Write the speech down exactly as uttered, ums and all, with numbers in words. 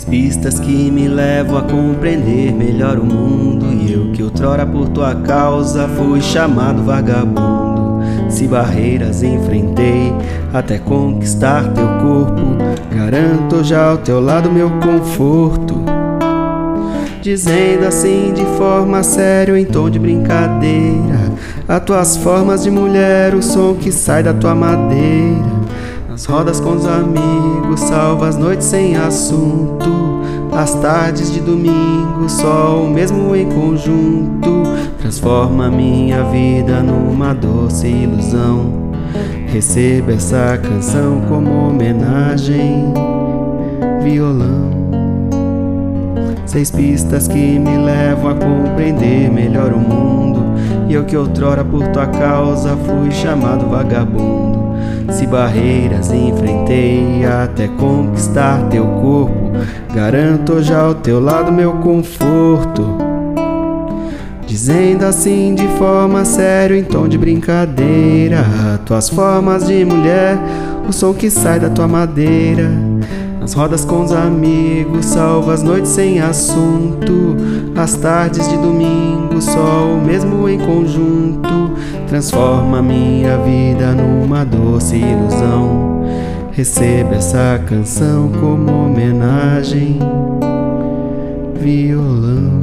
pistas que me levam a compreender melhor o mundo. E eu que outrora por tua causa fui chamado vagabundo. Se barreiras enfrentei até conquistar teu corpo, garanto já ao teu lado meu conforto. Dizendo assim de forma séria, em tom de brincadeira, as tuas formas de mulher, o som que sai da tua madeira. Nas rodas com os amigos, salva as noites sem assunto, as tardes de domingo, só o mesmo em conjunto. Transforma minha vida numa doce ilusão. Receba essa canção como homenagem, violão. Seis pistas que me levam a compreender melhor o mundo. E eu que outrora por tua causa fui chamado vagabundo. Se barreiras enfrentei até conquistar teu corpo, garanto já ao teu lado meu conforto. Dizendo assim de forma séria, em tom de brincadeira, tuas formas de mulher, o som que sai da tua madeira. Nas rodas com os amigos, salva as noites sem assunto, as tardes de domingo, só o mesmo em conjunto. Transforma minha vida numa doce ilusão. Receba essa canção como homenagem, violão.